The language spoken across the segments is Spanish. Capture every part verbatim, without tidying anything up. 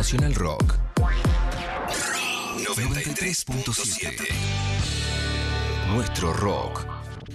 Nacional Rock. noventa y tres punto siete. Nuestro rock.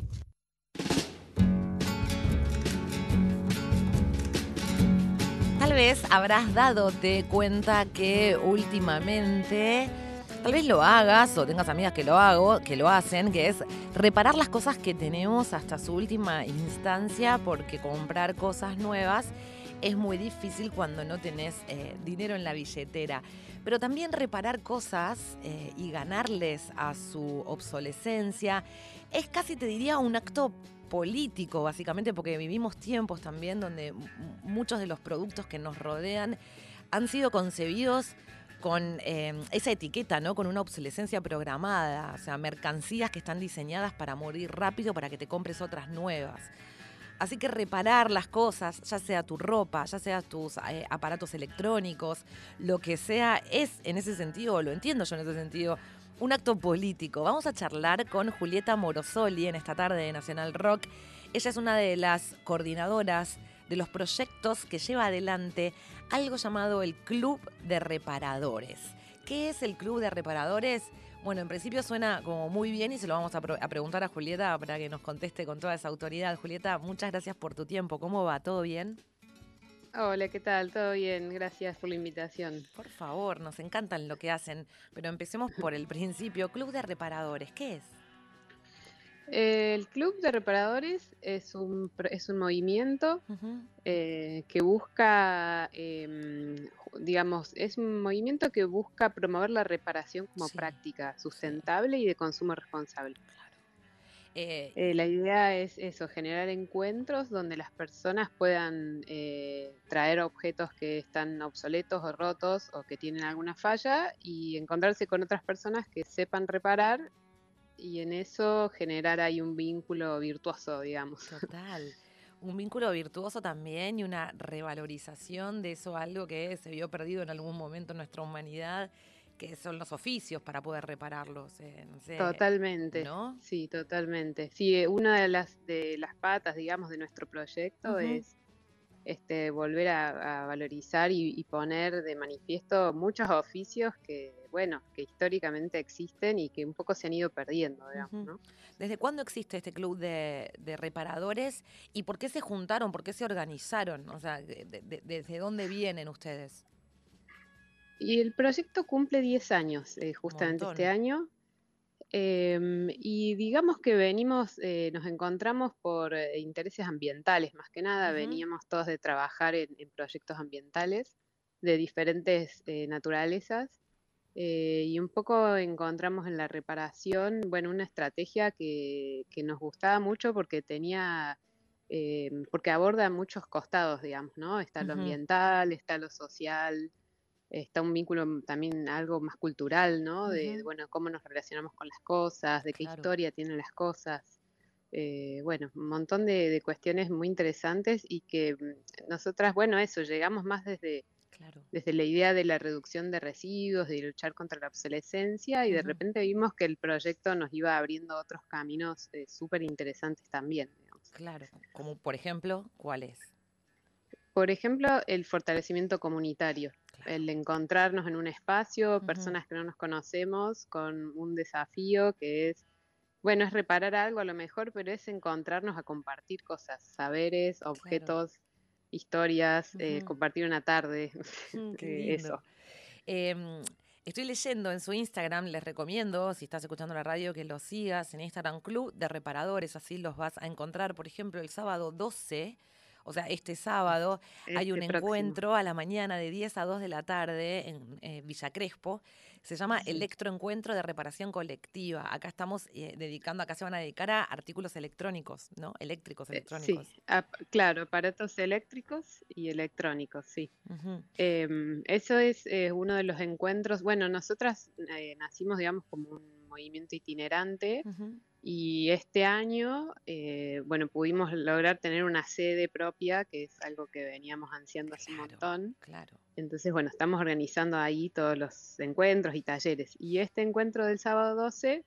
Tal vez habrás dadote cuenta que últimamente, tal vez lo hagas o tengas amigas que lo hago, que lo hacen, que es reparar las cosas que tenemos hasta su última instancia, porque comprar cosas nuevas es muy difícil cuando no tenés eh, dinero en la billetera. Pero también reparar cosas eh, y ganarles a su obsolescencia es casi, te diría, un acto político, básicamente, porque vivimos tiempos también donde m- muchos de los productos que nos rodean han sido concebidos con eh, esa etiqueta, ¿no? Con una obsolescencia programada, o sea, mercancías que están diseñadas para morir rápido para que te compres otras nuevas. Así que reparar las cosas, ya sea tu ropa, ya sea tus eh, aparatos electrónicos, lo que sea, es en ese sentido, lo entiendo yo en ese sentido, un acto político. Vamos a charlar con Julieta Morosoli en esta tarde de Nacional Rock. Ella es una de las coordinadoras de los proyectos que lleva adelante algo llamado el Club de Reparadores. ¿Qué es el Club de Reparadores? Bueno, en principio suena como muy bien y se lo vamos a, pro- a preguntar a Julieta para que nos conteste con toda esa autoridad. Julieta, muchas gracias por tu tiempo. ¿Cómo va? ¿Todo bien? Hola, ¿qué tal? ¿Todo bien? Gracias por la invitación. Por favor, nos encantan lo que hacen, pero empecemos por el principio. Club de Reparadores, ¿qué es? El Club de Reparadores es un, pro- es un movimiento Ujú. eh, que busca, em, ju- digamos, es un movimiento que busca promover la reparación como Sí, práctica sí, sustentable y de consumo responsable. claro. Eh, Eh, la idea es eso, generar encuentros donde las personas puedan eh, traer objetos que están obsoletos o rotos o que tienen alguna falla y encontrarse con otras personas que sepan reparar y en eso generar ahí un vínculo virtuoso, digamos. Total. Un vínculo virtuoso también y una revalorización de eso, algo que se vio perdido en algún momento en nuestra humanidad, que son los oficios para poder repararlos. eh, no sé, Totalmente, ¿no? sí, totalmente. Sí, eh, una de las de las patas, digamos, de nuestro proyecto Ujú. es este volver a, a valorizar y, y poner de manifiesto muchos oficios que, bueno, que históricamente existen y que un poco se han ido perdiendo, digamos, Ujú. ¿no? ¿Desde cuándo existe este club de, de reparadores y por qué se juntaron, por qué se organizaron? O sea, de- de- de- ¿desde dónde vienen ustedes? Y el proyecto cumple diez años, eh, Un justamente este montón. año. Em, y digamos que venimos, eh, nos encontramos por eh, intereses ambientales, más que nada, Ujú. veníamos todos de trabajar en, en proyectos ambientales de diferentes eh, naturalezas, eh, y un poco encontramos en la reparación, bueno, una estrategia que, que nos gustaba mucho porque tenía, em, porque aborda muchos costados, digamos, ¿no? Está lo Ujú. ambiental, está lo social, está un vínculo mm, también algo más cultural, ¿no? De, de, Ujú. bueno, cómo nos relacionamos con las cosas, de qué Claro, historia tienen las cosas. Eh, bueno, un montón de, de cuestiones muy interesantes y que mm, nosotras, bueno, eso, llegamos más desde, claro. desde la idea de la reducción de residuos, de luchar contra la obsolescencia y de Ujú. repente vimos que el proyecto nos iba abriendo otros caminos eh, súper interesantes también, digamos. Claro. Como por ejemplo, ¿cuál es? Por ejemplo, el fortalecimiento comunitario, Claro. el encontrarnos en un espacio, Ujú. personas que no nos conocemos, con un desafío que es, bueno, es reparar algo a lo mejor, pero es encontrarnos a compartir cosas, saberes, Claro. objetos, historias, eh, Ujú. compartir una tarde, Mm, qué eh, lindo. eso. Em, Estoy leyendo en su Instagram, les recomiendo, si estás escuchando la radio, que lo sigas en Instagram Club de Reparadores, así los vas a encontrar. Por ejemplo, el sábado doce, o sea, este sábado, hay un Este próximo. encuentro a la mañana de diez a dos de la tarde en eh, Villa Crespo. Se llama Sí. Electroencuentro de Reparación Colectiva. Acá estamos eh, dedicando, acá se van a dedicar a artículos electrónicos, ¿no? Eléctricos, Eh, sí, electrónicos. ap- claro, aparatos eléctricos y electrónicos, sí. Ujú. Em, eso es eh, uno de los encuentros. Bueno, nosotras eh, nacimos, digamos, como un movimiento itinerante Ujú. y este año, eh, bueno, pudimos lograr tener una sede propia, que es algo que veníamos ansiando hace un Claro, montón. claro. Entonces, bueno, estamos organizando ahí todos los encuentros y talleres. Y este encuentro del sábado doce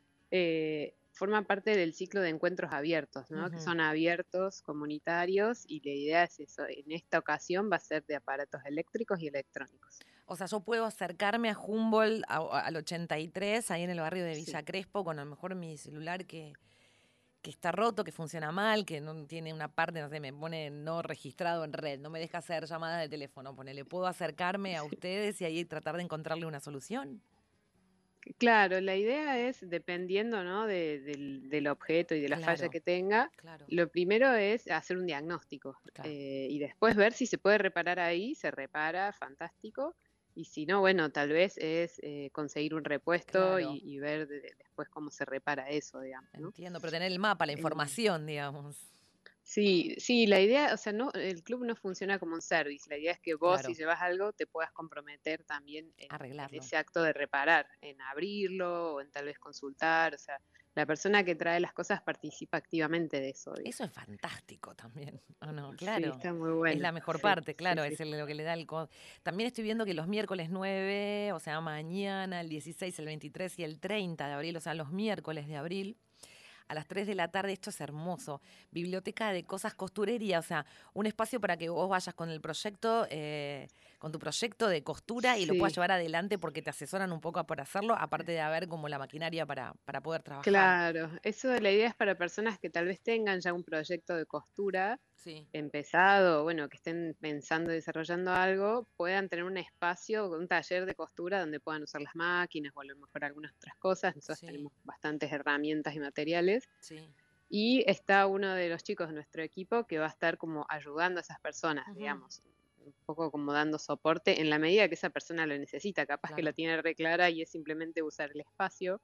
eh, forma parte del ciclo de encuentros abiertos, ¿no? Que Ujú. son abiertos, comunitarios, y la idea es eso. En esta ocasión va a ser de aparatos eléctricos y electrónicos. O sea, yo puedo acercarme a Humboldt a- a- al ochenta y tres, ahí en el barrio de Villa Sí. Crespo, con a lo mejor mi celular que, que está roto, que funciona mal, que no tiene una parte, no sé, me pone no registrado en red, no me deja hacer llamadas de teléfono. Ponele, ¿puedo acercarme a ustedes y ahí tratar de encontrarle una solución? Claro, la idea es, dependiendo, ¿no? de- del, del objeto y de la falla Claro, que tenga, claro, lo primero es hacer un diagnóstico claro, eh, y después ver si se puede reparar ahí, se repara, fantástico, y si no, bueno, tal vez es eh, conseguir un repuesto claro. y, y ver de- de- después cómo se repara eso, digamos, ¿no? Entiendo, pero tener el mapa, la Eh, información, digamos. Sí, sí, la idea, o sea, no, el club no funciona como un service. La idea es que vos, si Claro, llevas algo, te puedas comprometer también en, en arreglarlo. ese acto de reparar, en abrirlo o en tal vez consultar. O sea, la persona que trae las cosas participa activamente de eso, Eso digamos. es fantástico también, ¿o no? Sí, Claro. está muy Es bueno. la mejor Sí, parte, sí, claro, sí. es el- lo que le da el... co- También estoy viendo que los miércoles nueve, o sea, mañana, el dieciséis, el veintitrés y el treinta de abril, o sea, los miércoles de abril, a las tres de la tarde, esto es hermoso. Biblioteca de cosas costurería, o sea, un espacio para que vos vayas con el proyecto, eh, con tu proyecto de costura y lo puedas Sí. llevar adelante porque te asesoran un poco para hacerlo, aparte de haber como la maquinaria para, para poder trabajar. Claro, eso la idea es para personas que tal vez tengan ya un proyecto de costura Sí, empezado, bueno, que estén pensando y desarrollando algo, puedan tener un espacio, un taller de costura donde puedan usar las máquinas o a lo mejor algunas otras cosas. Nosotros sí, tenemos bastantes herramientas y materiales. sí. Y está uno de los chicos de nuestro equipo que va a estar como ayudando a esas personas, Ujú, digamos, un poco como dando soporte en la medida que esa persona lo necesita. Capaz que la claro. tiene re clara y es simplemente usar el espacio.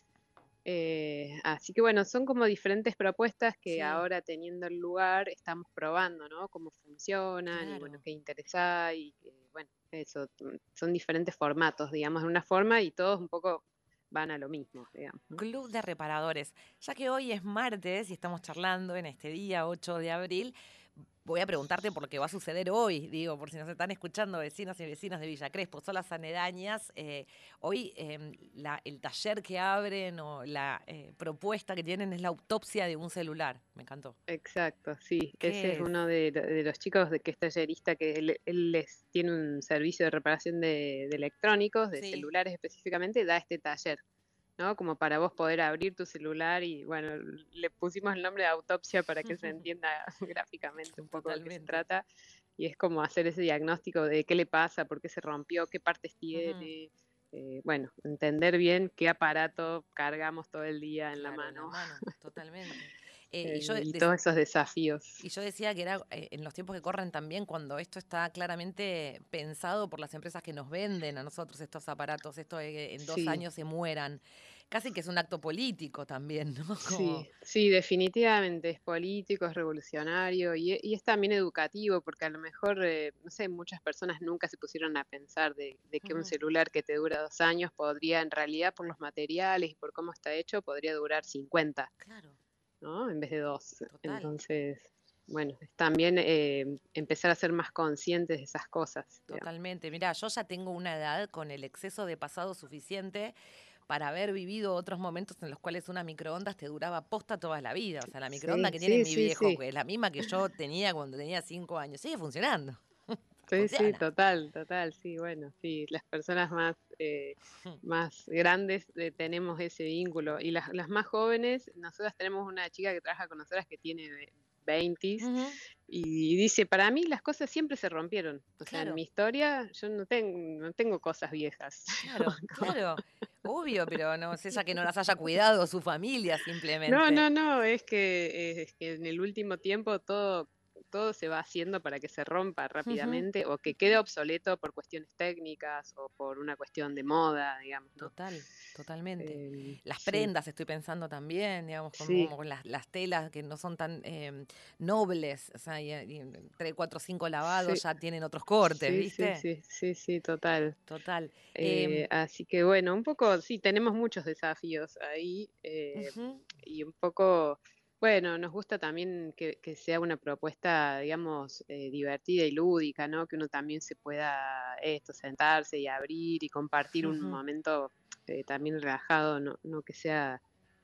Eh, así que bueno, son como diferentes propuestas que Sí, ahora teniendo el lugar estamos probando, ¿no? Cómo funcionan y bueno, claro. qué interés hay, y que, bueno, eso, mm, son diferentes formatos, digamos, de una forma y todos un poco van a lo mismo, digamos, ¿no? Club de Reparadores. Ya que hoy es martes y estamos charlando en este día ocho de abril, voy a preguntarte por lo que va a suceder hoy, digo, por si nos están escuchando vecinos y vecinas de Villa Crespo, son las aledañas. Eh, hoy eh, la- el taller que abren o la eh, propuesta que tienen es la autopsia de un celular. Me encantó. Exacto, sí, ese es ¿Qué es? uno de, lo- de los chicos de que es tallerista, que él, él les, tiene un servicio de reparación de, de electrónicos, de Sí. celulares específicamente, da este taller. ¿No? Como para vos poder abrir tu celular y bueno, le pusimos el nombre de autopsia para que se entienda gráficamente un poco de qué se Totalmente. trata. Y es como hacer ese diagnóstico de qué le pasa, por qué se rompió, qué partes Ujú. tiene. Eh, bueno, entender bien qué aparato cargamos todo el día en la Claro, en la mano mano, totalmente. Eh, y yo eh, y des- todos esos desafíos. Y yo decía que era eh, en los tiempos que corren también, cuando esto está claramente pensado por las empresas que nos venden a nosotros estos aparatos, esto de que en dos Sí. años se mueran. Casi que es un acto político también, ¿no? Como, Sí, sí, definitivamente es político, es revolucionario y, e- y es también educativo, porque a lo mejor, eh, no sé, muchas personas nunca se pusieron a pensar de, de que un ujú, celular que te dura dos años podría, en realidad, por los materiales y por cómo está hecho, podría durar cincuenta, claro, ¿no? En vez de dos. total, Entonces, bueno, es también eh, empezar a ser más conscientes de esas cosas, digamos. totalmente. Mirá, yo ya tengo una edad con el exceso de pasado suficiente para haber vivido otros momentos en los cuales una microondas te duraba posta toda la vida. O sea, la microondas Sí, que tiene sí, mi sí, viejo, sí. que es la misma que yo tenía cuando tenía cinco años, sigue funcionando. Sí, sí, Funciona. total, total, sí, bueno, sí, las personas más, eh, más grandes eh, tenemos ese vínculo y las, las más jóvenes, nosotras tenemos una chica que trabaja con nosotras que tiene ve- veinte Ujú, y dice, para mí las cosas siempre se rompieron, o sea, en mi claro. historia yo no tengo, no tengo cosas viejas. Claro, Como- claro, obvio, pero no es ella que no las haya cuidado su familia No, simplemente. no, no, es que, eh, es que en el último tiempo todo, todo se va haciendo para que se rompa Ujú, rápidamente o que quede obsoleto por cuestiones técnicas o por una cuestión de moda, digamos, ¿no? total, totalmente. Em, Las sí, prendas, estoy pensando también, digamos, como, sí, como con las, las telas que no son tan em, nobles, o sea, y, y en tres, cuatro, cinco lavados sí, ya tienen otros cortes, sí, sí, ¿viste? sí, sí, sí, total. Total. Eh, Em, así que bueno, un poco, sí, tenemos muchos desafíos ahí eh, ujú, y un poco, bueno, nos gusta también que, que sea una propuesta, digamos, eh, divertida y lúdica, ¿no? Que uno también se pueda esto, sentarse y abrir y compartir un ujú, momento eh, también relajado, no, no que sea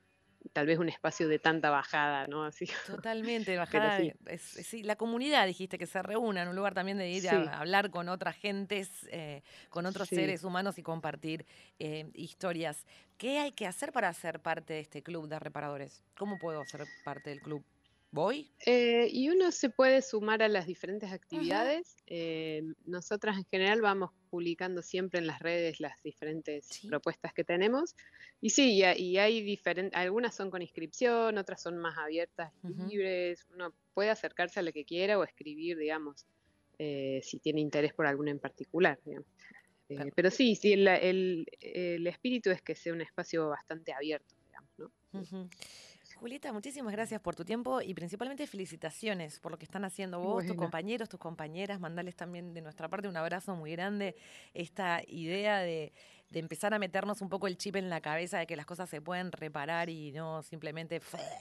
tal vez un espacio de tanta bajada, ¿no? Así. Totalmente, bajada. Sí. Es, sí, la comunidad, dijiste, que se reúna en un lugar también de ir Sí. a hablar con otras gentes, eh, con otros Sí. seres humanos y compartir eh, historias. ¿Qué hay que hacer para ser parte de este club de reparadores? ¿Cómo puedo ser parte del club? ¿Voy? Eh, y uno se puede sumar a las diferentes actividades. Uh-huh. eh, nosotras en general vamos publicando siempre en las redes las diferentes sí. propuestas que tenemos. Y sí, y, y hay diferentes, algunas son con inscripción, otras son más abiertas, uh-huh. libres. Uno puede acercarse a lo que quiera o escribir, digamos, eh, si tiene interés por alguna en particular, digamos. Eh, pero sí, sí el, el, el espíritu es que sea un espacio bastante abierto, digamos, ¿no? Uh-huh. Julieta, muchísimas gracias por tu tiempo y principalmente felicitaciones por lo que están haciendo vos, bueno. tus compañeros, tus compañeras. Mandales también de nuestra parte un abrazo muy grande. Esta idea de, de empezar a meternos un poco el chip en la cabeza de que las cosas se pueden reparar y no simplemente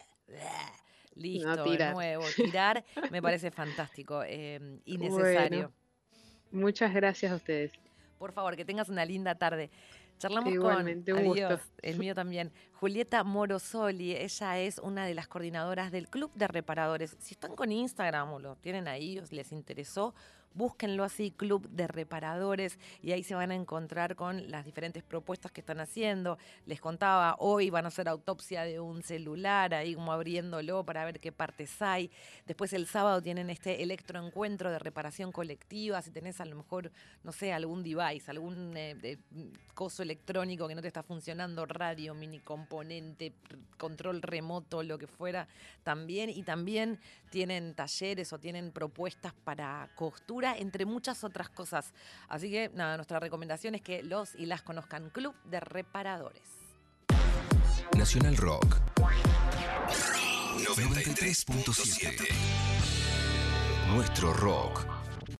listo, no, tirar. de nuevo, tirar, me parece fantástico eh, y necesario. Bueno, muchas gracias a ustedes. Por favor, que tengas una linda tarde. Charlamos Igualmente, con, un adiós, gusto. El mío también, Julieta Morosoli. Ella es una de las coordinadoras del Club de Reparadores. Si están con Instagram o lo tienen ahí, os les interesó, búsquenlo así, Club de Reparadores, y ahí se van a encontrar con las diferentes propuestas que están haciendo. Les contaba, hoy van a hacer autopsia de un celular, ahí como abriéndolo para ver qué partes hay. Después el sábado tienen este electroencuentro de reparación colectiva. Si tenés a lo mejor, no sé, algún device, algún eh, eh, coso electrónico que no te está funcionando, radio, mini componente, control remoto, lo que fuera, también. Y también tienen talleres o tienen propuestas para costura, entre muchas otras cosas. Así que, nada, nuestra recomendación es que los y las conozcan. Club de Reparadores. Nacional Rock noventa y tres punto siete. Nuestro rock.